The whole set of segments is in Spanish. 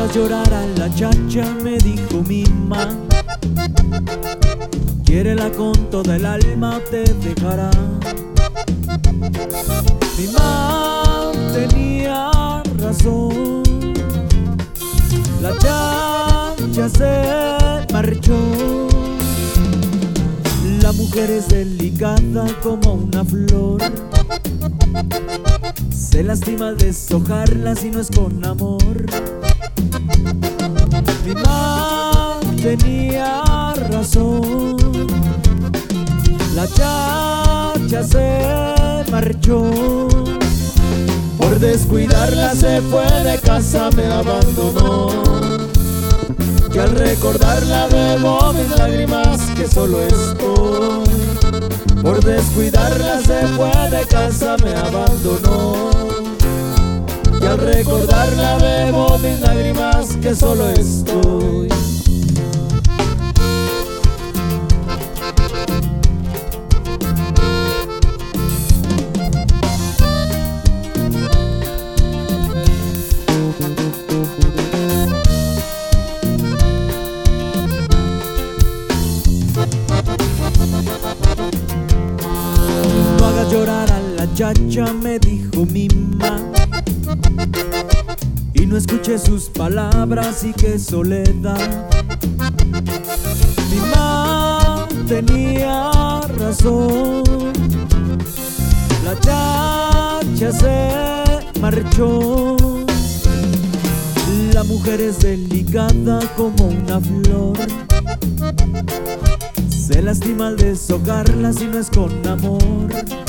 hagas llorar a la chacha, me dijo mi mamá. Quiérela con toda el alma, te dejará. Mi mamá tenía razón, la chacha se marchó. La mujer es delicada como una flor, se lastima al deshojarla si no es con amor. Mi mamá tenía razón, la chacha se marchó. Por descuidarla se fue de casa, me abandonó. Y al recordarla bebo mis lágrimas que solo estoy. Por descuidarla se fue de casa, me abandonó. Y al recordarla bebo mis lágrimas que solo estoy. No hagas llorar a la chacha, me dijo mi mamá, y no escuché sus palabras y qué soledad. Mi mamá tenía razón, la chacha se marchó. La mujer es delicada como una flor, se lastima al deshojarla si no es con amor.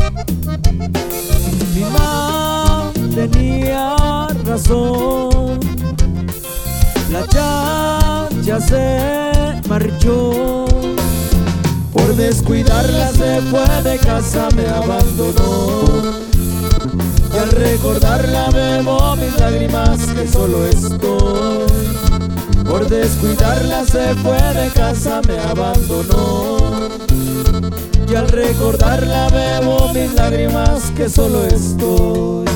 Mi mamá tenía razón, la chacha se marchó. Por descuidarla se fue de casa, me abandonó. Y al recordarla bebo mis lágrimas que solo estoy. Por descuidarla se fue de casa, me abandonó. Y al recordarla bebo mis lágrimas que solo estoy.